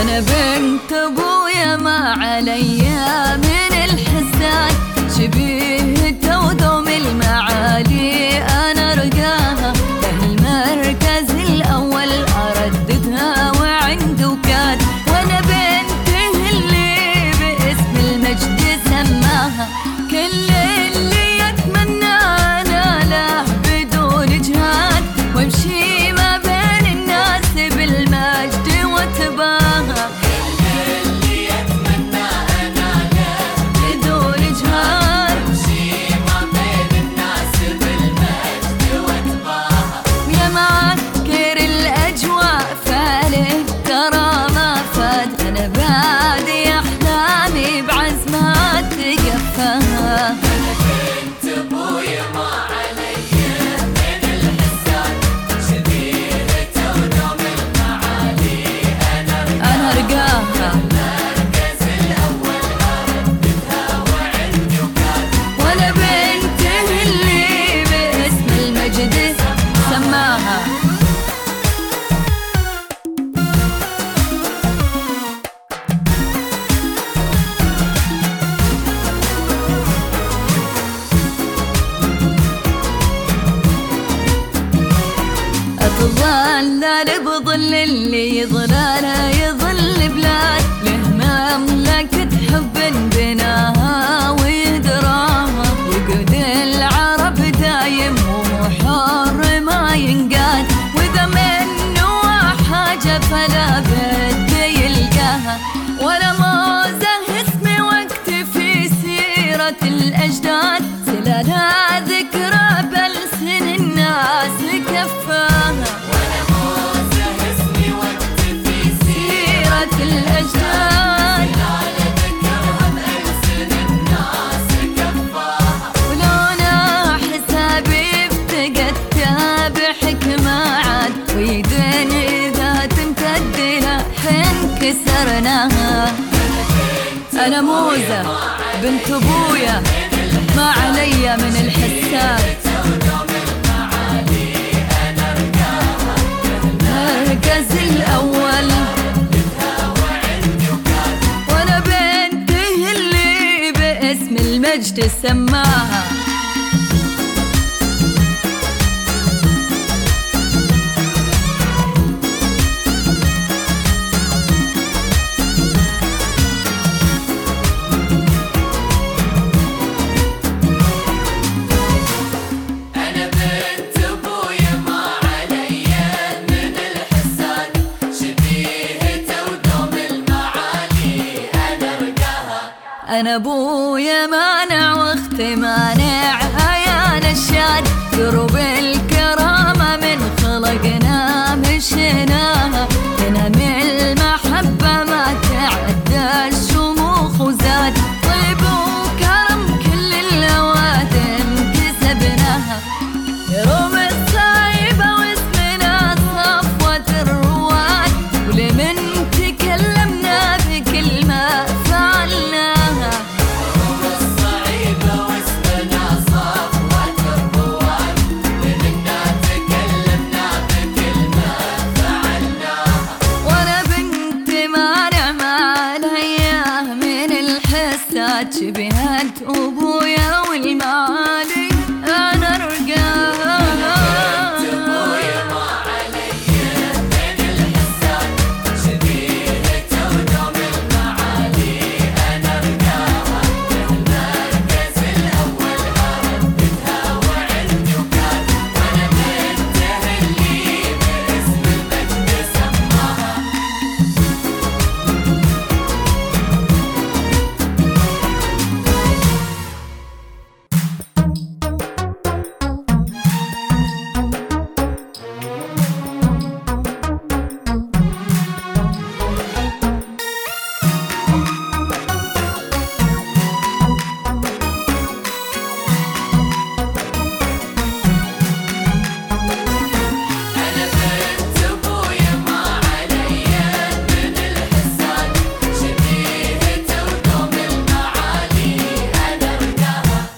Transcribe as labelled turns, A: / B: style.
A: أنا بنت أبويا ما عليا من الحسان، شبيهته ودوم المعالي أنا رقاها، له المركز الأول أرددها وعنده كاد، وأنا بنته اللي باسم المجد سماها. كل اللي يتمنى أنا له بدون جهاد، وامشي ما بين الناس بالمجد واتباها.
B: كل اللي يتمنى أنا له
A: بدون جهاد،
B: وامشي ما بين الناس بالمجد واتباها.
A: ويا معكر الأجواء فالك ترى ما فات، أنا بادي أحلامي بعزمها تقفاها.
B: أنا بنت أبويا ما عليا من الحسان، شبيهته ودوم المعالي أنا
A: رقاها،
B: المركز الأول أرددها وعندي وكاد،
A: وأنا بنته اللي باسم المجد سماها. أتظلل بظل اللي ظلاله يظل بلاد، له مملكة حب بناها ويدراها، يقود العرب دايم وهو حر ما ينقاد، وإذا منه حاجة فلا بد يلقاها. ولا موزة اسمي وقت في سيرة الأجداد، سلالها ذكرى بلسن الناس كفاها.
B: وأنا موزة اسمي وقت في
A: سيرة الأجداد،
B: على ذكرها بألسن الناس كفاها.
A: ولولا حسابي افتقدتها بحكمة عاد، ويدين إذا تمتد لحين كسرناها. أنا موزة بنت أبويا ما عليا من الحساب، المركز الأول وأنا بنته اللي باسم المجد سماها.
B: أنا بنت أبويا ما عليا من الحسان، شبيهته ودوم المعالي أنا رقاها.
A: أنا أبويا مانع واختي مانع يا نشاد، دروب الكرامة من خلقنا مشيناها، هنا من المحبة ما تعدى الشموخ وزاد، طيب وكرم كل الأوادم كسبناها. يروم الصعيبة واسمنا صفوة الرواد، ولمن تكلمنا بكلمة فعلناها.
B: يوم الصعيبة واسمنا صفوة الرواد، ومنا تكلمنا بكلمة فعلناها.
A: وانا بنت مانع ما عليا من الحسات، شبهت أبويا